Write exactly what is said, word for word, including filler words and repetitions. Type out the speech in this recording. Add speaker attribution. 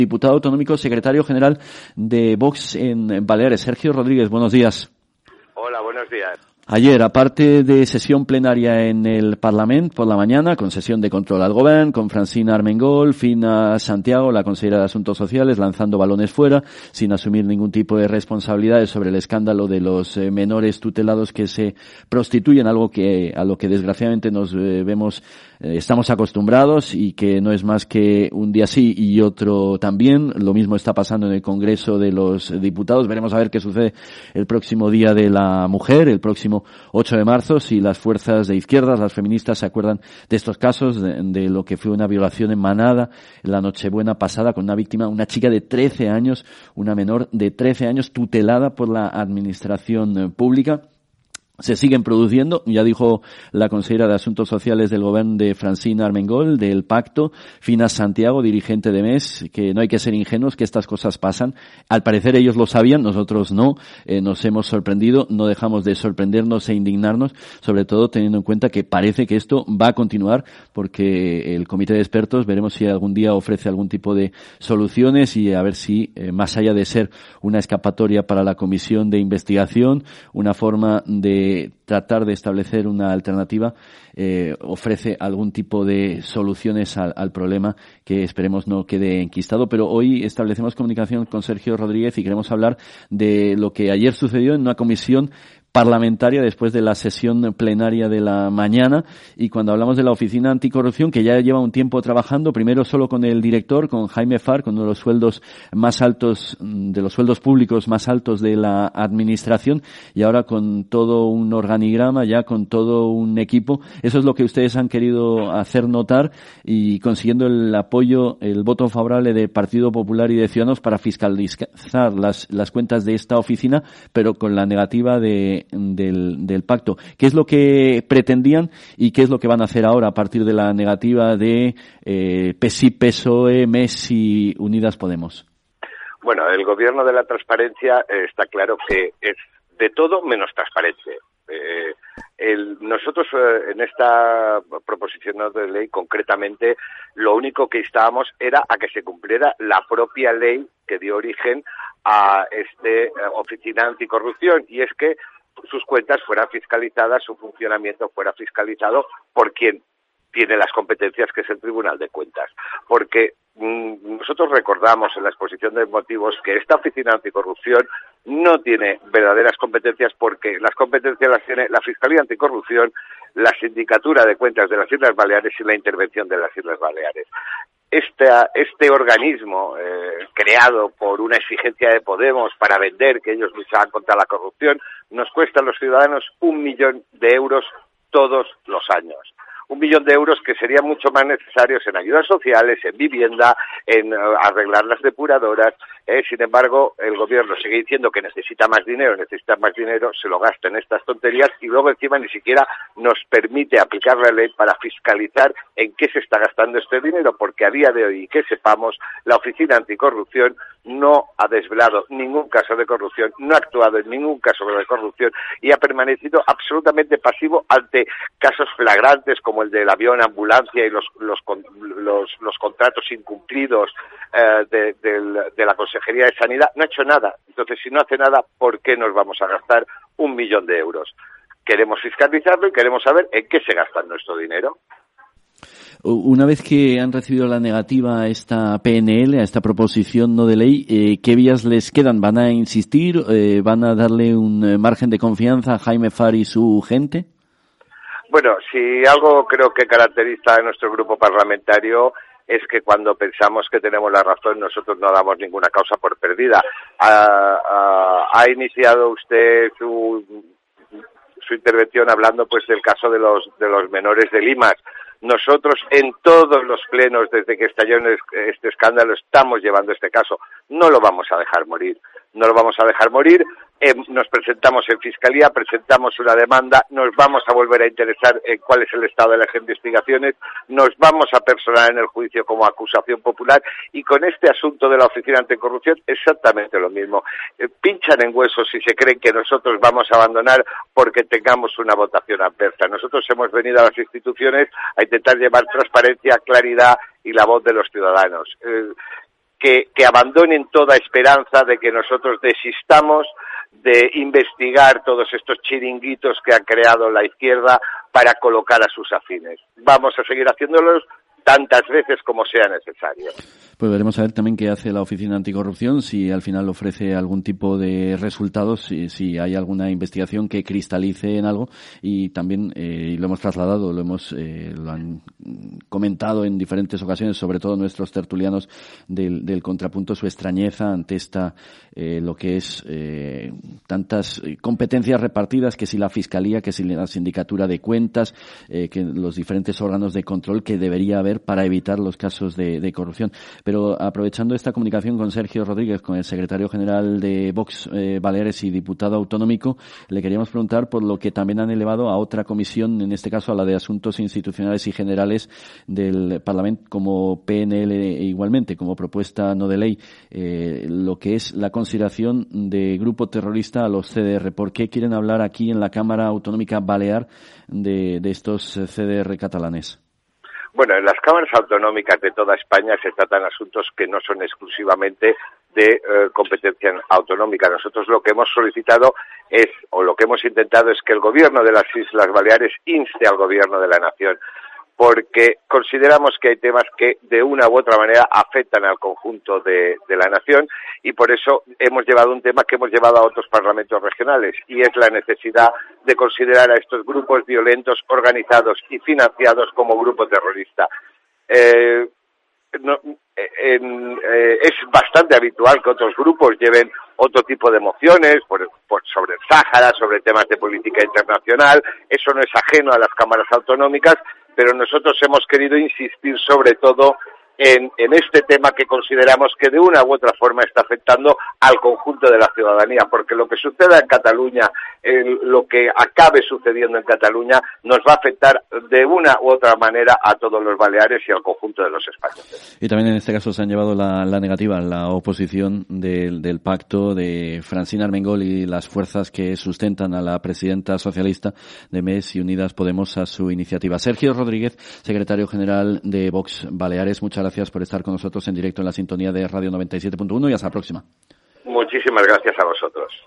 Speaker 1: Diputado autonómico, secretario general de Vox en Baleares. Sergio Rodríguez, buenos días.
Speaker 2: Hola, buenos días.
Speaker 1: Ayer, aparte de sesión plenaria en el Parlament por la mañana, con sesión de control al Govern, con Francina Armengol, Fina Santiago, la consejera de Asuntos Sociales, lanzando balones fuera, sin asumir ningún tipo de responsabilidades sobre el escándalo de los eh, menores tutelados que se prostituyen, algo que a lo que desgraciadamente nos eh, vemos, eh, estamos acostumbrados y que no es más que un día sí y otro también. Lo mismo está pasando en el Congreso de los Diputados. Veremos a ver qué sucede el próximo Día de la Mujer, el próximo ocho de marzo, si las fuerzas de izquierdas, las feministas, se acuerdan de estos casos, de, de lo que fue una violación en Manada en la Nochebuena pasada con una víctima, una chica de trece años, una menor de trece años tutelada por la administración pública. Se siguen produciendo, ya dijo la consejera de Asuntos Sociales del Gobierno de Francina Armengol, del Pacto, Fina Santiago, dirigente de M E S, que no hay que ser ingenuos, que estas cosas pasan. Al parecer ellos lo sabían, nosotros no, eh, nos hemos sorprendido, no dejamos de sorprendernos e indignarnos, sobre todo teniendo en cuenta que parece que esto va a continuar, porque el Comité de Expertos, veremos si algún día ofrece algún tipo de soluciones y a ver si, eh, más allá de ser una escapatoria para la Comisión de Investigación, una forma de tratar de establecer una alternativa, eh, ofrece algún tipo de soluciones al, al problema que esperemos no quede enquistado. Pero hoy establecemos comunicación con Sergio Rodríguez y queremos hablar de lo que ayer sucedió en una comisión parlamentaria después de la sesión plenaria de la mañana, y cuando hablamos de la Oficina Anticorrupción, que ya lleva un tiempo trabajando, primero solo con el director, con Jaime Farr, con uno de los sueldos más altos, de los sueldos públicos más altos de la administración, y ahora con todo un organigrama, ya con todo un equipo. Eso es lo que ustedes han querido hacer notar, y consiguiendo el apoyo, el voto favorable del Partido Popular y de Ciudadanos para fiscalizar las, las cuentas de esta oficina, pero con la negativa de Del, del pacto. ¿Qué es lo que pretendían y qué es lo que van a hacer ahora a partir de la negativa de eh, P S I, P S O E, M E S y Unidas Podemos?
Speaker 2: Bueno, el gobierno de la transparencia eh, está claro que es de todo menos transparente. Eh, el, nosotros eh, en esta proposición de ley concretamente lo único que instábamos era a que se cumpliera la propia ley que dio origen a este eh, Oficina Anticorrupción, y es que sus cuentas fueran fiscalizadas, su funcionamiento fuera fiscalizado por quien tiene las competencias, que es el Tribunal de Cuentas. Porque mmm, nosotros recordamos en la exposición de motivos que esta Oficina Anticorrupción no tiene verdaderas competencias, porque las competencias las tiene la Fiscalía Anticorrupción, la Sindicatura de Cuentas de las Islas Baleares y la Intervención de las Islas Baleares. Este, este organismo eh, creado por una exigencia de Podemos para vender que ellos luchaban contra la corrupción nos cuesta a los ciudadanos un millón de euros todos los años. Un millón de euros que serían mucho más necesarios en ayudas sociales, en vivienda, en uh, arreglar las depuradoras. Eh, sin embargo, el gobierno sigue diciendo que necesita más dinero, necesita más dinero, se lo gasta en estas tonterías y luego encima ni siquiera nos permite aplicar la ley para fiscalizar en qué se está gastando este dinero, porque a día de hoy, que sepamos, la Oficina Anticorrupción no ha desvelado ningún caso de corrupción, no ha actuado en ningún caso de corrupción y ha permanecido absolutamente pasivo ante casos flagrantes como el del avión ambulancia y los los los, los contratos incumplidos eh, de, de, de la Consejería de Sanidad. No ha hecho nada. Entonces, si no hace nada, ¿por qué nos vamos a gastar un millón de euros? Queremos fiscalizarlo y queremos saber en qué se gasta nuestro dinero.
Speaker 1: Una vez que han recibido la negativa a esta P N L, a esta proposición no de ley, eh, ¿qué vías les quedan? ¿Van a insistir? Eh, ¿Van a darle un margen de confianza a Jaime Farr y su gente?
Speaker 2: Bueno, si algo creo que caracteriza a nuestro grupo parlamentario es que cuando pensamos que tenemos la razón, nosotros no damos ninguna causa por perdida. Ha, ha, ha iniciado usted su, su intervención hablando pues del caso de los de los menores de Limas. Nosotros en todos los plenos, desde que estalló este escándalo, estamos llevando este caso. No lo vamos a dejar morir. No lo vamos a dejar morir. Eh, nos presentamos en Fiscalía, presentamos una demanda, nos vamos a volver a interesar en cuál es el estado de las investigaciones, nos vamos a personar en el juicio como acusación popular, y con este asunto de la Oficina Anticorrupción exactamente lo mismo. Eh, pinchan en huesos si se creen que nosotros vamos a abandonar porque tengamos una votación adversa. Nosotros hemos venido a las instituciones a intentar llevar transparencia, claridad y la voz de los ciudadanos. Eh, que, que abandonen toda esperanza de que nosotros desistamos de investigar todos estos chiringuitos que ha creado la izquierda para colocar a sus afines. Vamos a seguir haciéndolos tantas veces como sea necesario.
Speaker 1: Pues veremos a ver también qué hace la Oficina Anticorrupción, si al final ofrece algún tipo de resultados, si, si hay alguna investigación que cristalice en algo, y también eh, lo hemos trasladado, lo hemos eh, lo han comentado en diferentes ocasiones, sobre todo nuestros tertulianos del, del Contrapunto, su extrañeza ante esta eh, lo que es eh, tantas competencias repartidas, que si la Fiscalía, que si la Sindicatura de Cuentas, eh, que los diferentes órganos de control que debería haber para evitar los casos de, de corrupción. Pero aprovechando esta comunicación con Sergio Rodríguez, con el secretario general de Vox eh, Baleares y diputado autonómico, le queríamos preguntar por lo que también han elevado a otra comisión, en este caso a la de Asuntos Institucionales y Generales del Parlamento, como P N L igualmente, como propuesta no de ley, eh, lo que es la consideración de grupo terrorista a los C D R. ¿Por qué quieren hablar aquí en la Cámara Autonómica Balear de, de estos C D R catalanes?
Speaker 2: Bueno, en las cámaras autonómicas de toda España se tratan asuntos que no son exclusivamente de eh, competencia autonómica. Nosotros lo que hemos solicitado es, o lo que hemos intentado es que el gobierno de las Islas Baleares inste al gobierno de la nación, porque consideramos que hay temas que de una u otra manera afectan al conjunto de, de la nación, y por eso hemos llevado un tema que hemos llevado a otros parlamentos regionales, y es la necesidad de considerar a estos grupos violentos organizados y financiados como grupo terrorista. Eh, no, en, eh, es bastante habitual que otros grupos lleven otro tipo de mociones por, por, sobre el Sáhara, sobre temas de política internacional. Eso no es ajeno a las cámaras autonómicas, pero nosotros hemos querido insistir sobre todo en, en este tema que consideramos que de una u otra forma está afectando al conjunto de la ciudadanía, porque lo que suceda en Cataluña, eh, lo que acabe sucediendo en Cataluña, nos va a afectar de una u otra manera a todos los baleares y al conjunto de los españoles.
Speaker 1: Y también en este caso se han llevado la, la negativa, la oposición del, del pacto de Francina Armengol y las fuerzas que sustentan a la presidenta socialista de M E S y Unidas Podemos a su iniciativa. Sergio Rodríguez, secretario general de Vox Baleares, muchas gracias por estar con nosotros en directo en la sintonía de Radio noventa y siete punto uno y hasta la próxima.
Speaker 2: Muchísimas gracias a vosotros.